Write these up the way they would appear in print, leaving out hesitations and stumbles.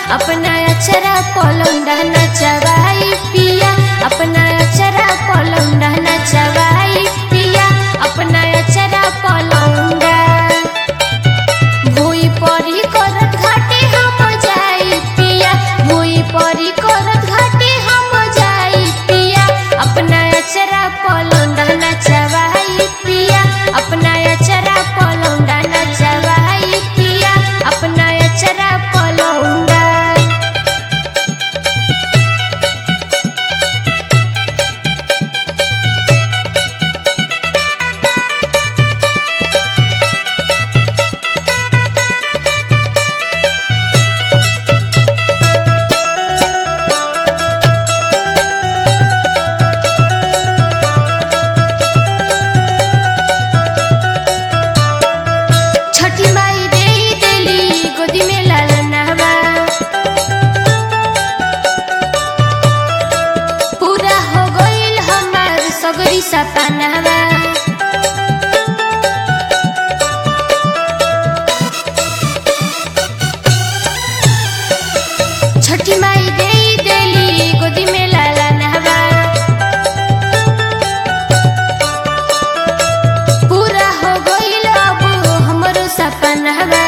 अपना अचरा पलौंडा नचवाई पिया, अपना अचरा पलौंडा नचवाई पिया, अपना अचरा पलौंडा। भूई परी करत घाटे हम जाई पिया, भूई परी करत घाटे हम जाई पिया, अपना अचरा पलौंडा नचवाई पिया, अपना अचरा पलौंडा नचवाई पिया, अपना अचरा पलौंडा। छठी माई दे देली गोदी में लालनवा, पूरा हो गइल हमार सगरी सपनवा। छठी माई दे देली गोदी में लालनवा, पूरा हो गइल अब हमरो सपनवा।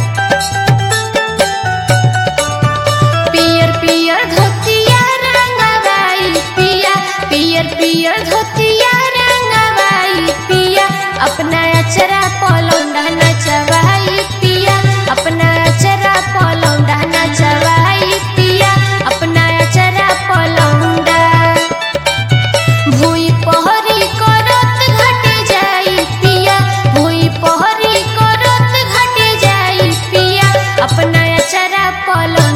पियर पियर धोतिया रंगवाई पिया, पियर पियर धोतिया रंगवाई पिया, अपना अचरा पलौंडा नचवाई पिया, अपना अचरा पलौंडा नचवाई पिया, अपना अचरा पलौंडा। भूई पहरी करत घाटे जाई पिया, भूई पहरी करत घाटे जाई पिया, अपना अचरा पलौंडा